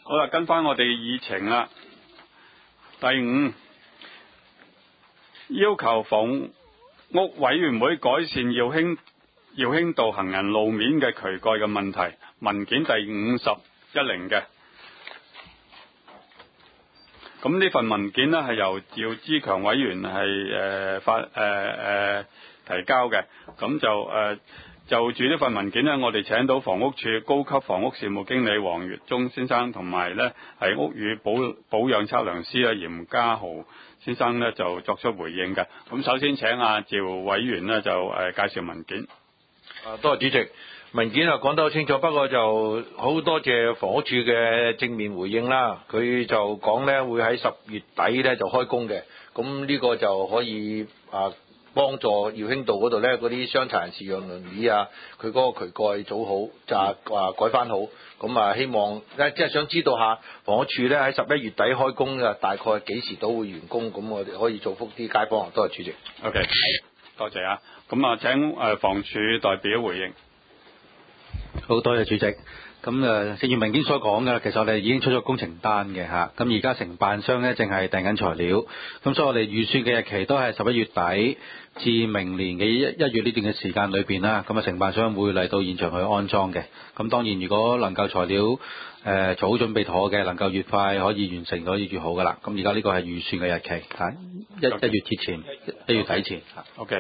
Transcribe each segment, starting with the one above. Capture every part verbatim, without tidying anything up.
好啦，跟翻我哋議程啦。第五，要求房屋委員會改善耀興耀興道行人路面嘅渠蓋嘅問題，文件第五十一零嘅。咁呢份文件呢係由趙之強委員係誒、呃、發誒誒、呃、提交嘅。咁就誒、呃、就住呢份文件呢，我哋請到房屋處高級房屋事務經理黃月忠先生，同埋呢係屋宇保保養測量師啊嚴家豪先生呢就作出回應嘅。咁首先請阿、啊、趙委員呢就誒、呃、介紹文件。 啊，多謝主席。文件啊講得好清楚，不過就好多謝房屋處嘅正面回應啦。佢就講咧會喺十月底咧就開工嘅，咁呢個就可以啊幫助耀興道嗰度咧嗰啲傷殘人士用輪椅啊，佢嗰個渠蓋做好就啊改翻好。咁啊希望咧即係想知道下房屋處咧喺十一月底開工嘅，大概幾時都會完工，咁我哋可以造福啲街坊。多謝主席。 OK， 多謝啊。咁啊請誒房署代表回應。 好多謝主席。咁誒，正如文件所講嘅，其實我哋已經出咗工程單嘅嚇。咁而家承辦商咧正係訂緊材料，咁所以我哋預算嘅日期都係十一月底至明年嘅一一月呢段嘅時間裏邊啦。咁啊，承辦商會嚟到現場去安裝嘅。咁當然，如果能夠材料誒、呃、做好準備妥嘅，能夠越快可以完成，可以越好噶啦。咁而家呢個係預算嘅日期嚇，一一月之前，一月底前嚇。 OK，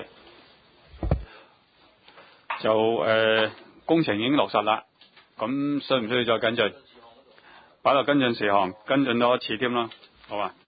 就誒。呃工程已經落實啦，咁需唔需要再跟進？擺落跟進事項，跟進多一次添啦，好嘛？